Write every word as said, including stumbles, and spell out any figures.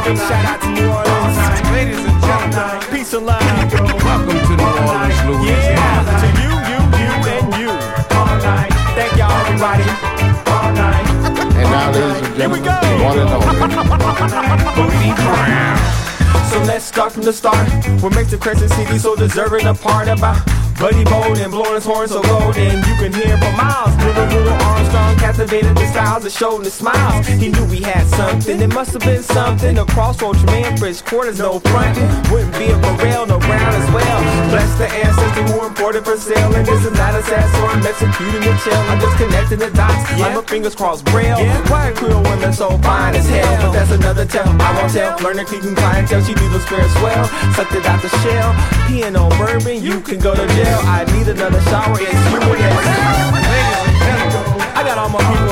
Big shout out to New Orleans. Ladies and gentlemen, Peace and love. welcome to New Orleans, Louisiana. Yeah, to you, you, you, and you. Thank y'all, everybody. And now, ladies and Here we gentlemen, go. one and only. Booty Brown. So let's start from the start. What makes the Crescent City so deserving a part about Buddy Bold and blowing his horn so golden you can hear him for miles. Little little Armstrong captivated the styles and showed the smiles. He knew we had something. It must have been something. A crossroads man, French quarters, no frontin'. Wouldn't be a Pharrell, no Brown as well. Bless the ancestor who imported for sale. And this is not a sad story. I'm executing the chill. I'm just connecting the dots. Yeah. Like my fingers crossed braille. Yeah. Why are Creole women so fine as hell? But that's another tell. I won't tell. Learning keeping clientele. She do the spirit swell. Sucked it out the shell. Peeing on bourbon. You can go to jail. I need another shower. It's you and that. I got all my people